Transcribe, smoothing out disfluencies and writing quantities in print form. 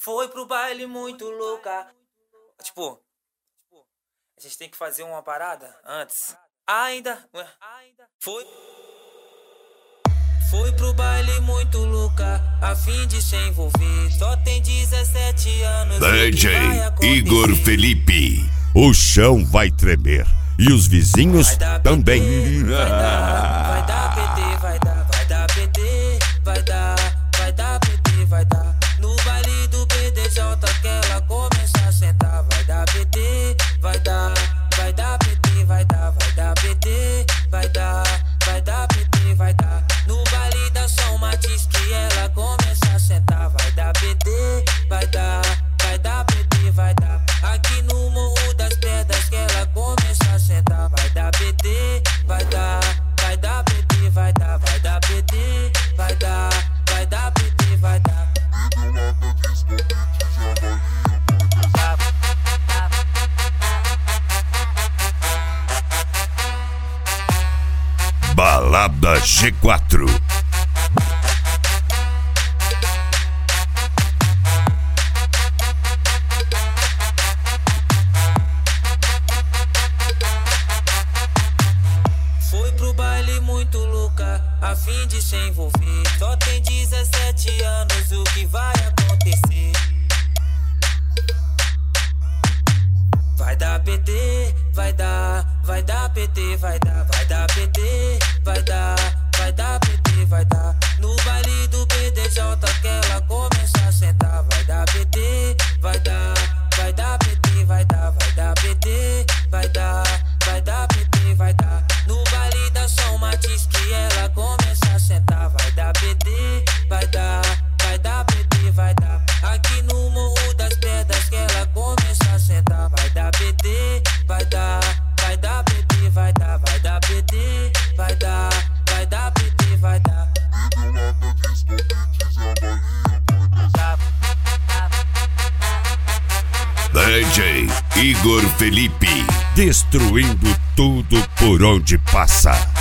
Foi pro baile muito louca. Tipo, a gente tem que fazer uma parada antes. Foi pro baile muito louca, a fim de se envolver. Só tem 17 anos. DJ Igor Felipe. O chão vai tremer e os vizinhos também. Vai dar PT, vai dar PT, vai dar PT, vai dar. No baile do BDJ que ela começa a sentar. Vai dar PT, vai dar PT, vai dar PT, vai dar PT, vai dar. No baile da São Matiz que ela começa a sentar. Vai dar PT, vai dar PT, vai dar. Aqui no Morro das Pedras que ela começa a sentar. Vai dar PT, vai dar PT, vai dar PT, vai dar PT, vai dar. Balada G4. Foi pro baile muito louca, a fim de se envolver. Só tem 17 anos, o que vai acontecer? Vai dar PT, vai dar PT, vai dar PT, vai dar PT, vai dar. No baile do BDJ que ela começa a sentar. Vai dar PT, vai dar PT, vai dar PT, vai dar PT, vai dar. No baile da São Matiz que ela começa a sentar. Vai dar PT, vai dar PT, vai dar. Aqui no Morro das Pedras que ela começa a sentar. Vai dar PT, vai dar PT, vai dar PT, vai dar PT, vai dar. DJ Igor Felipe, destruindo tudo por onde passa.